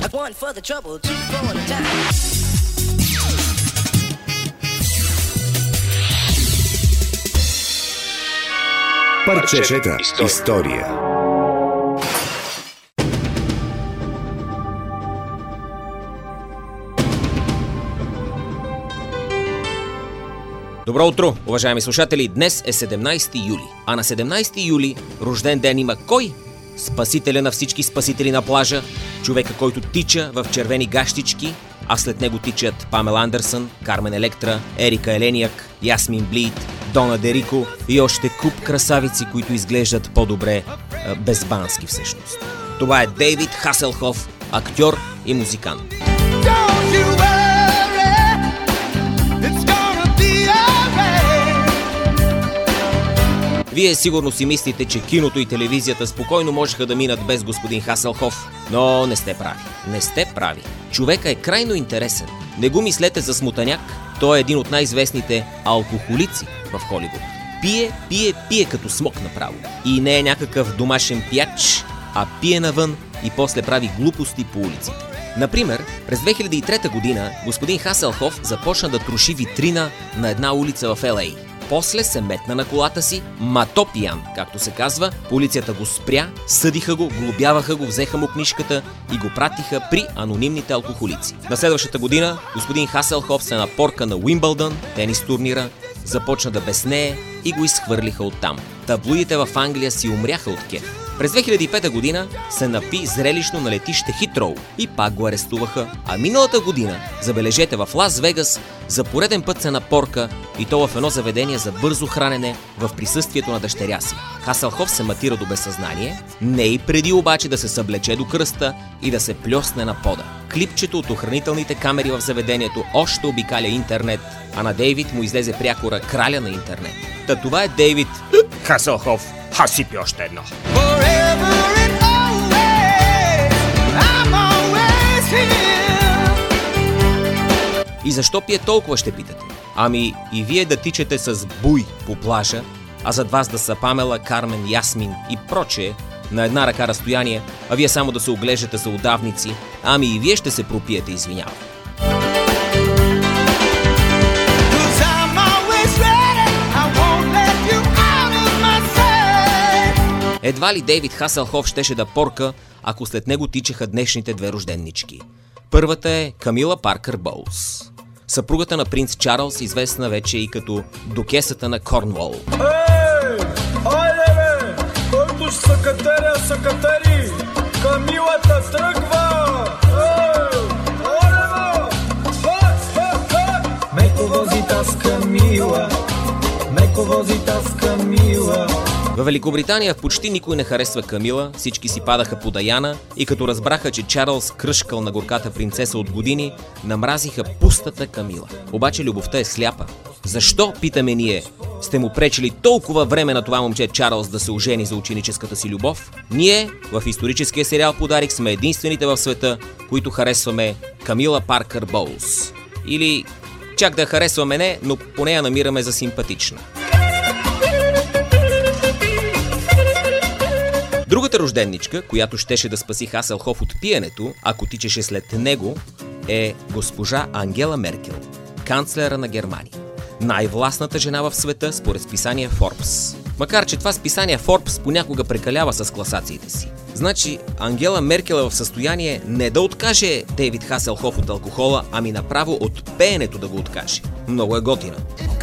One for the trouble, two for the time. Парчета история. Добро утро, уважаеми слушатели! Днес е 17 юли, а на 17 юли рожден ден има кой? Спасителя на всички спасители на плажа, човека, който тича в червени гащички, а след него тичат Памела Андерсън, Кармен Електра, Ерика Елениак, Ясмин Блийд, Дона Дерико и още куп красавици, които изглеждат по-добре безбански всъщност. Това е Дейвид Хаселхоф, актьор и музикант. Вие сигурно си мислите, че киното и телевизията спокойно можеха да минат без господин Хаселхоф, но не сте прави. Не сте прави. Човека е крайно интересен. Не го мислете за смутаняк, той е един от най-известните алкохолици в Холивуд. Пие като смок направо. И не е някакъв домашен пияч, а пие навън и после прави глупости по улиците. Например, през 2003 година господин Хаселхоф започна да троши витрина на една улица в Л.А. После се метна на колата си, пиян, както се казва. Полицията го спря, съдиха го, глобяваха го, взеха му книжката и го пратиха при анонимните алкохолици. На следващата година господин Хаселхоф се напорка на Уимбълдън, тенис турнира, започна да безнее и го изхвърлиха оттам. Таблоидите в Англия си умряха от кеф. През 2005 година се напи зрелищно на летище Хитроу и пак го арестуваха, а миналата година, забележете, в Лас Вегас за пореден път се напорка и то в едно заведение за бързо хранене в присъствието на дъщеря си. Хаселхоф се матира до безсъзнание, не и преди обаче да се съблече до кръста и да се плесне на пода. Клипчето от охранителните камери в заведението още обикаля интернет, а на Дейвид му излезе прякора краля на интернет. Та това е Дейвид Хаселхоф. Хасипи още едно. И защо пие толкова, ще питате? Ами и вие да тичате с буй по плажа, а зад вас да са Памела, Кармен, Ясмин и прочее, на една ръка разстояние, а вие само да се оглеждате за удавници, ами и вие ще се пропиете, извинявам. Едва ли Дейвид Хаселхоф щеше да порка, ако след него тичаха днешните две рожденнички. Първата е Камила Паркър Боулс, съпругата на принц Чарлз, известна вече и като дукесата на Корнуол. Айде бе! Който ще са катери! Камилата тръгва! Меко вози таз Камила! Меко вози таз Камила! Във Великобритания почти никой не харесва Камила, всички си падаха по Даяна и като разбраха, че Чарлз кръшкал на горката принцеса от години, намразиха пустата Камила. Обаче любовта е сляпа. Защо, питаме ние, сте му пречили толкова време на това момче Чарлз да се ожени за ученическата си любов? Ние в историческия сериал Подарик сме единствените в света, които харесваме Камила Паркър Боулс. Или чак да харесваме не, но поне я намираме за симпатична. Другата рожденничка, която щеше да спаси Хаселхоф от пиенето, ако тичеше след него, е госпожа Ангела Меркел, канцлера на Германия. Най-властната жена в света според списание Forbes. Макар че това списание Forbes понякога прекалява с класациите си. Значи Ангела Меркел е в състояние не да откаже Дейвид Хаселхоф от алкохола, ами направо от пеенето да го откаже. Много е готина.